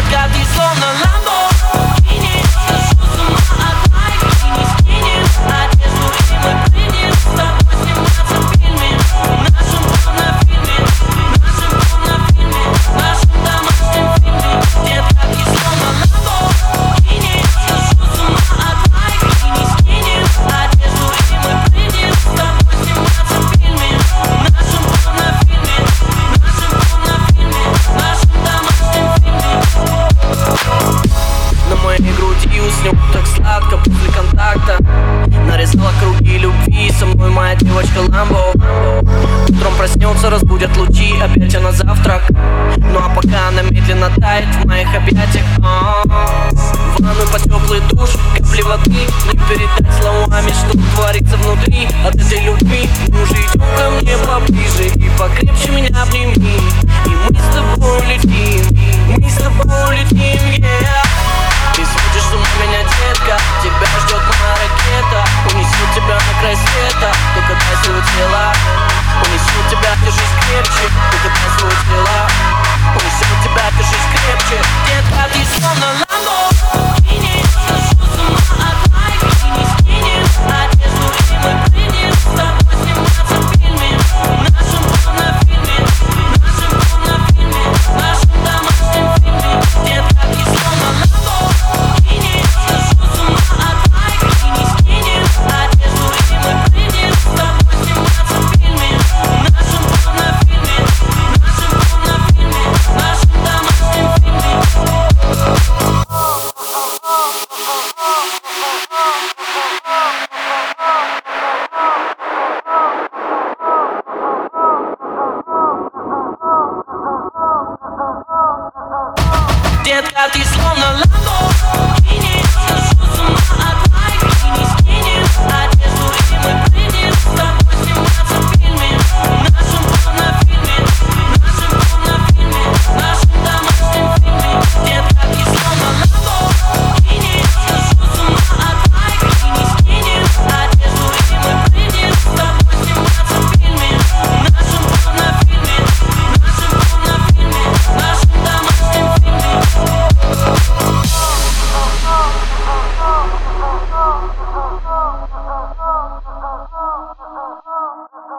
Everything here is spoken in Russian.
Детка, ты словно Lamborghini. Схожу с ума от твоих линий. Скинем одежду и мы прыгнем с тобой сниматься в фильме, нашем порнофильме, нашем порнофильме, нашем домашнем фильме. Детка, ты словно Lamborghini. Схожу с ума от твоих линий. Скинем одежду и мы прыгнем с тобой сниматься в фильме, нашем порнофильме, нашем порнофильме, нашем домашнем фильме. На моей груди уснул так сладко после контакта. Нарисовала круги любви, со мной моя девочка Ламбо. Утром проснется, разбудят лучи, опять она завтрак. Ну а пока она медленно тает в моих объятиях. В ванну под теплый душ, капли воды. Не передать словами, что творится внутри от этой любви. Ну же идем ко мне поближе и покрепче меня обними. И мы с тобой летим, мы с тобой летим, yeah. Ты сводишь с ума меня, детка, тебя ждет моя ракета. Унесет тебя на край света, только дай свое тело. Унесет тебя, держись крепче, только дай свое тело. Унесет тебя, держись крепче. Детка, ты словно Lamborghini. Схожу с ума от твоих линий. Скинем одежду и мы прыгнем с тобой сниматься в фильме, нашем порнофильме, нашем порнофильме, нашем домашнем фильме. Детка, ты словно Lamborghini. Схожу с ума от твоих линий. Скинем одежду и мы прыгнем с тобой сниматься в фильме, нашем порнофильме, нашем порнофильме, нашем домашнем фильме. Детка, ты словно Lambo.